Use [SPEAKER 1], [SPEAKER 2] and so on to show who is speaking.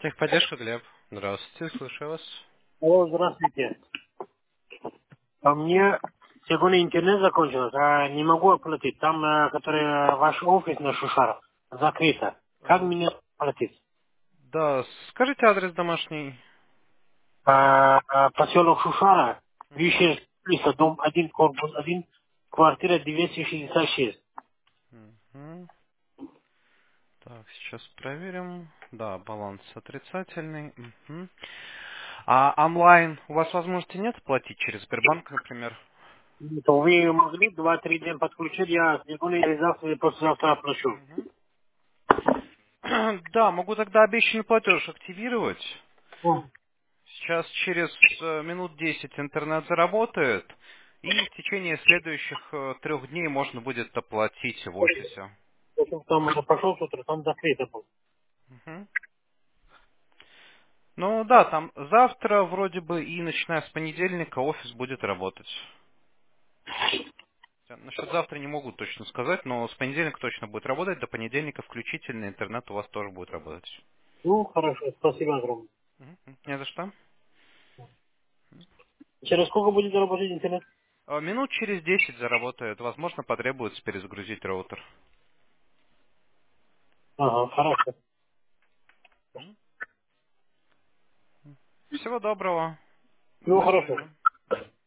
[SPEAKER 1] Техподдержка, Глеб. Здравствуйте, слушаю вас.
[SPEAKER 2] Алло, здравствуйте. А мне сегодня интернет закончился, а не могу оплатить. Там, который ваш офис на Шушар, закрыто. Как мне оплатить?
[SPEAKER 1] Да, скажите адрес домашний.
[SPEAKER 2] Поселок Шушара,
[SPEAKER 1] Мгм.
[SPEAKER 2] Вишер, дом 1, корпус 1, квартира 266.
[SPEAKER 1] Мгм. Так, сейчас проверим. Да, баланс отрицательный. Мгм. А онлайн у вас возможности нет платить через Сбербанк, например?
[SPEAKER 2] То вы могли 2-3 дня подключить, я сегодня или завтра, или послезавтра оплачу.
[SPEAKER 1] Мгм. Да, могу тогда обещанный платеж активировать.
[SPEAKER 2] Ну,
[SPEAKER 1] Сейчас через минут 10 интернет заработает, и в течение следующих 3 дней можно будет оплатить в офисе.
[SPEAKER 2] в общем, там пошел с утра, там закрыто было.
[SPEAKER 1] Мгм. Ну да, там завтра вроде бы и начиная с понедельника офис будет работать. Насчет завтра не могу точно сказать, но с понедельника точно будет работать, до понедельника включительно интернет у вас тоже будет работать.
[SPEAKER 2] Ну, хорошо, спасибо огромное.
[SPEAKER 1] Мгм. Не за что.
[SPEAKER 2] Через сколько будет работать интернет?
[SPEAKER 1] Минут через 10 заработает. Возможно, потребуется перезагрузить роутер.
[SPEAKER 2] Ага, хорошо.
[SPEAKER 1] Мгм. Всего доброго.
[SPEAKER 2] Ну,
[SPEAKER 1] До
[SPEAKER 2] хорошо.
[SPEAKER 1] свидания.